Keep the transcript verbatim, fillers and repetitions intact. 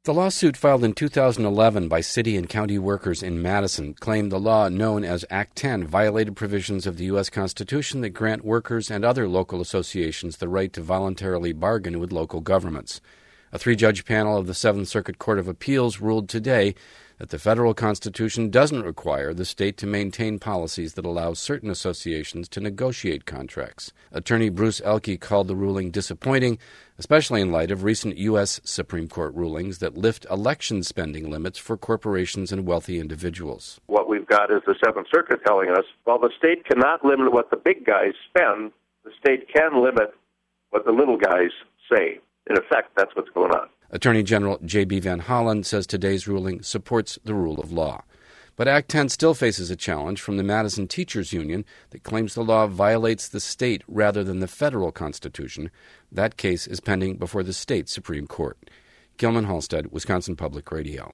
The lawsuit filed in two thousand eleven by city and county workers in Madison claimed the law known as Act ten violated provisions of the U S Constitution that grant workers and other local associations the right to voluntarily bargain with local governments. A three-judge panel of the Seventh Circuit Court of Appeals ruled today that the federal Constitution doesn't require the state to maintain policies that allow certain associations to negotiate contracts. Attorney Bruce Elke called the ruling disappointing, especially in light of recent U S Supreme Court rulings that lift election spending limits for corporations and wealthy individuals. What we've got is the Seventh Circuit telling us, while the state cannot limit what the big guys spend, the state can limit what the little guys say. In effect, that's what's going on. Attorney General J B Van Hollen says today's ruling supports the rule of law. But Act ten still faces a challenge from the Madison Teachers Union that claims the law violates the state rather than the federal Constitution. That case is pending before the state Supreme Court. Gilman Halstead, Wisconsin Public Radio.